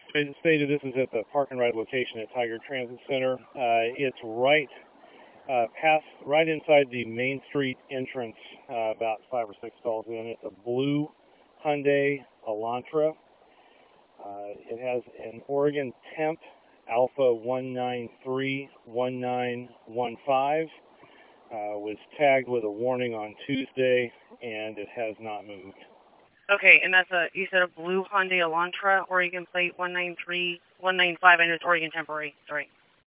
As stated, this is at the park and ride location at Tiger Transit Center. It's right inside the Main Street entrance, about 5 or 6 stalls in. It's a blue Hyundai Elantra. It has an Oregon temp, Alpha 1931915. Was tagged with a warning on Tuesday, and it has not moved. Okay, and that's you said a blue Hyundai Elantra, Oregon plate 193195, and it's Oregon temporary. Sorry.